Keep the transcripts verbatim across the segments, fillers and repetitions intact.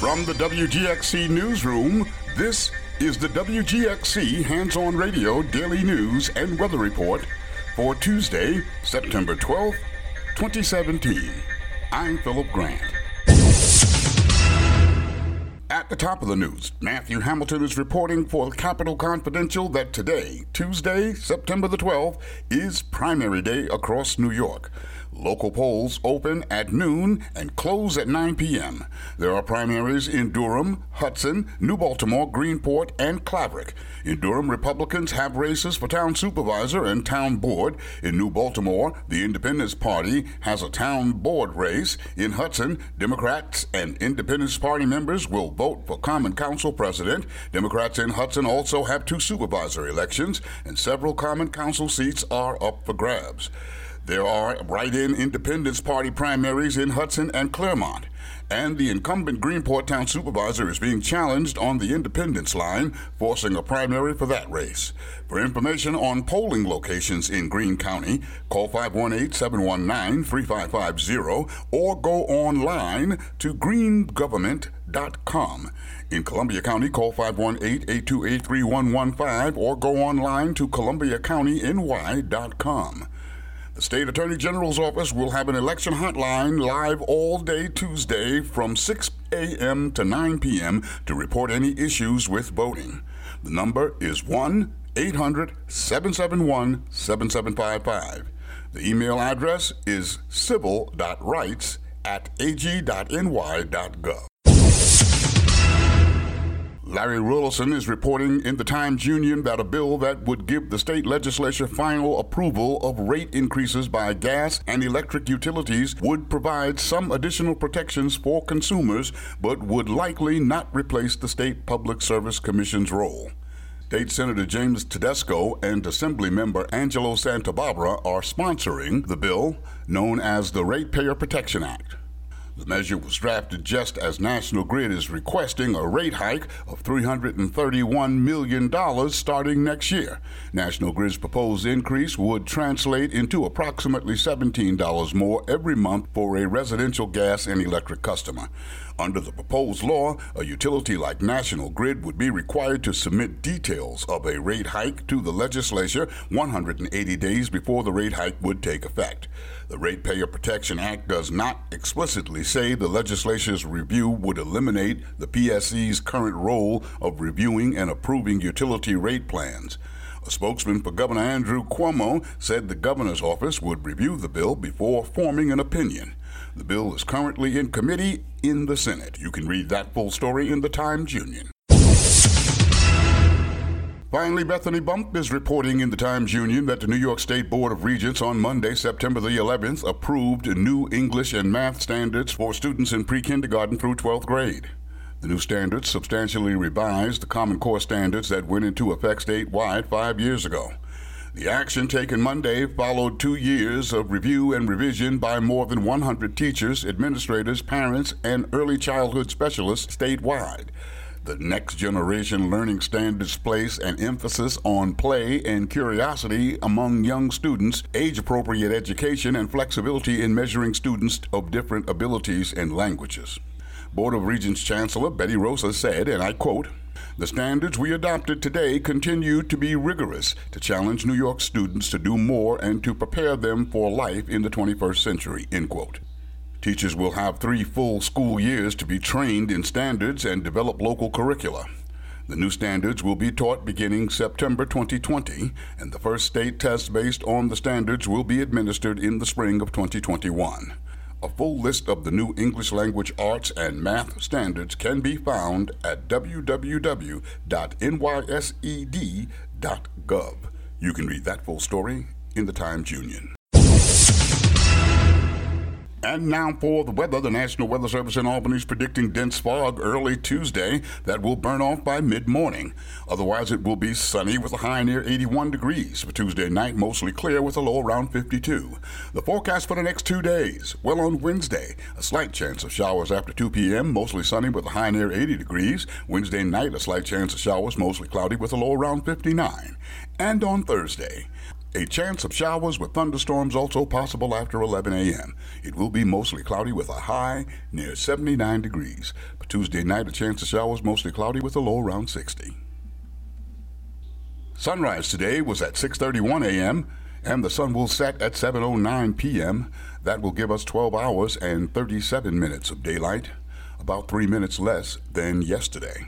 From the W G X C Newsroom, this is the W G X C Hands-On Radio Daily News and Weather Report for Tuesday, September twelfth, twenty seventeen. I'm Philip Grant. At the top of the news, Matthew Hamilton is reporting for Capital Confidential that today, Tuesday, September the twelfth, is primary day across New York. Local polls open at noon and close at nine p.m. There are primaries in Durham, Hudson, New Baltimore, Greenport, and Claverick. In Durham, Republicans have races for town supervisor and town board. In New Baltimore, the Independence Party has a town board race. In Hudson, Democrats and Independence Party members will vote for Common Council president. Democrats in Hudson also have two supervisor elections, and several Common Council seats are up for grabs. There are write-in Independence Party primaries in Hudson and Claremont, and the incumbent Greenport Town Supervisor is being challenged on the Independence line, forcing a primary for that race. For information on polling locations in Greene County, call five one eight, seven one nine, three five five zero or go online to green government dot com. In Columbia County, call five one eight, eight two eight, three one one five or go online to columbia county n y dot com. The State Attorney General's office will have an election hotline live all day Tuesday from six a.m. to nine p.m. to report any issues with voting. The number is one eight hundred, seven seven one, seven seven five five. The email address is civil dot rights at a g dot n y dot gov. Larry Rollison is reporting in the Times-Union that a bill that would give the state legislature final approval of rate increases by gas and electric utilities would provide some additional protections for consumers, but would likely not replace the State Public Service Commission's role. State Senator James Tedesco and Assemblymember Angelo Santabarbara are sponsoring the bill known as the Ratepayer Protection Act. The measure was drafted just as National Grid is requesting a rate hike of three hundred thirty-one million dollars starting next year. National Grid's proposed increase would translate into approximately seventeen dollars more every month for a residential gas and electric customer. Under the proposed law, a utility like National Grid would be required to submit details of a rate hike to the legislature one hundred eighty days before the rate hike would take effect. The Ratepayer Protection Act does not explicitly say the legislature's review would eliminate the P S C's current role of reviewing and approving utility rate plans. A spokesman for Governor Andrew Cuomo said the governor's office would review the bill before forming an opinion. The bill is currently in committee in the Senate. You can read that full story in the Times-Union. Finally, Bethany Bump is reporting in the Times-Union that the New York State Board of Regents on Monday, September the eleventh, approved new English and math standards for students in pre-kindergarten through twelfth grade. The new standards substantially revised the Common Core standards that went into effect statewide five years ago. The action taken Monday followed two years of review and revision by more than one hundred teachers, administrators, parents, and early childhood specialists statewide. The Next Generation Learning Standards place an emphasis on play and curiosity among young students, age-appropriate education, and flexibility in measuring students of different abilities and languages. Board of Regents Chancellor Betty Rosa said, and I quote, "The standards we adopted today continue to be rigorous to challenge New York students to do more and to prepare them for life in the twenty-first century," end quote. Teachers will have three full school years to be trained in standards and develop local curricula. The new standards will be taught beginning September twenty twenty, and the first state test based on the standards will be administered in the spring of twenty twenty-one. A full list of the new English language arts and math standards can be found at w w w dot n y s e d dot gov. You can read that full story in the Times-Union. And now for the weather. The National Weather Service in Albany is predicting dense fog early Tuesday that will burn off by mid-morning. Otherwise, it will be sunny with a high near eighty-one degrees. For Tuesday night, mostly clear with a low around fifty-two. The forecast for the next two days. Well, on Wednesday, a slight chance of showers after two p.m., mostly sunny with a high near eighty degrees. Wednesday night, a slight chance of showers, mostly cloudy with a low around fifty-nine. And on Thursday, a chance of showers with thunderstorms also possible after eleven a.m. It will be mostly cloudy with a high near seventy-nine degrees. Tuesday night, a chance of showers, mostly cloudy with a low around sixty. Sunrise today was at six thirty-one a.m., and the sun will set at seven oh nine p.m. That will give us twelve hours and thirty-seven minutes of daylight, about three minutes less than yesterday.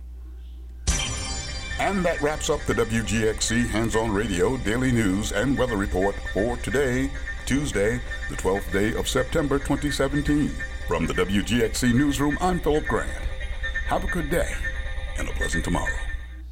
And that wraps up the W G X C Hands-On Radio Daily News and Weather Report for today, Tuesday, the twelfth day of September twenty seventeen. From the W G X C Newsroom, I'm Philip Grant. Have a good day and a pleasant tomorrow.